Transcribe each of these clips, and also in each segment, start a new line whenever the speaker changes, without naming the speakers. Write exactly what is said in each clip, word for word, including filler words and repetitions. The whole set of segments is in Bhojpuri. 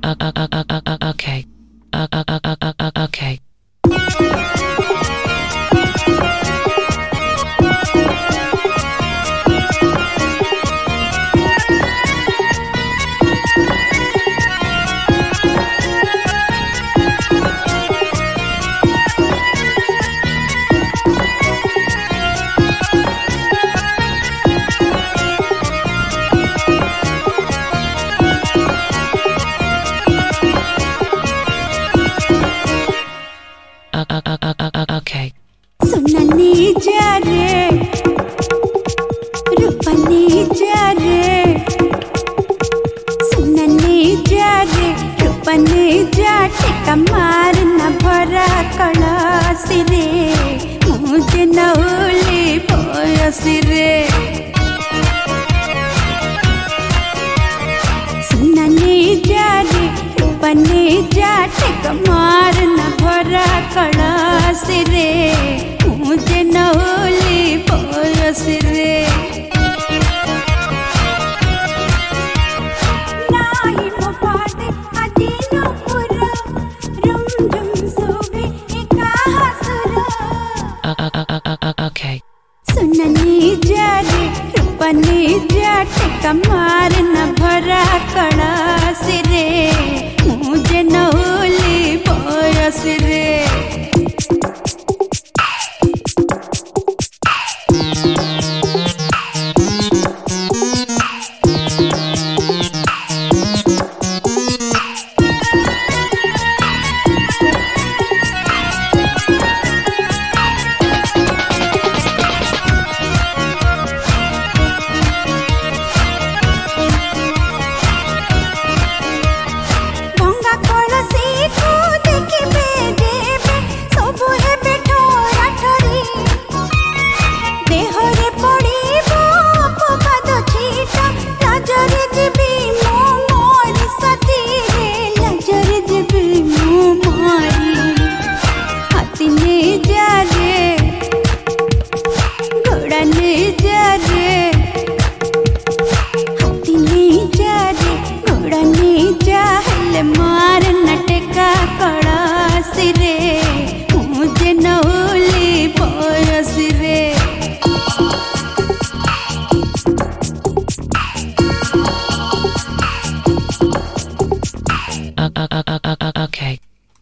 Okay. Okay. Okay.
सुननी जा रे रूपनी जा रे सुननी जा रे रूपनी जा टिका मार न भरा कलसी रे मुझे नौली भयसी रे सुननी जा रे रूपनी जा टिका मार न भरा कलसी रे मुझे नौली भयसी रे नाही मो पाटे आदि नो पुरा रुम रुम सोबे एका हसुरा
Okay.
सुननी जा रे रूपनी जा टिका मार न भरा कलसी रे मुझे नौली भयसी रे मार नटका कड़ासी रे मुझे नौली भयसी रे
Okay.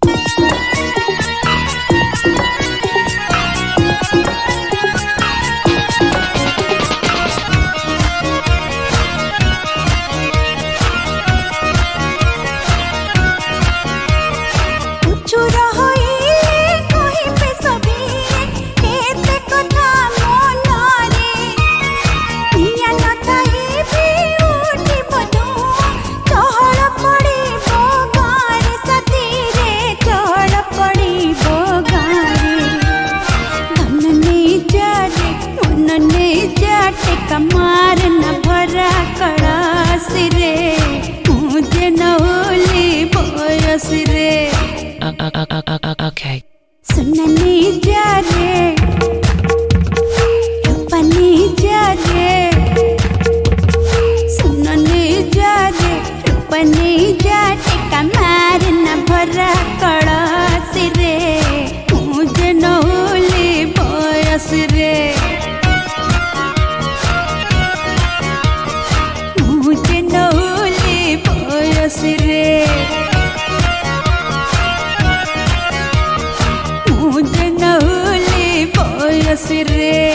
कमार न भरा कड़ासी रे मुझे नौली भयसी रे Okay.
सुननी जा रे रूपनी जा रे सुननी जा रे रूपनी जा टिका मार न भरा कड़ासी रे मुझे नौली भयसी रे मुझे नौली भयसी रे मुझे नौली भयसी रे।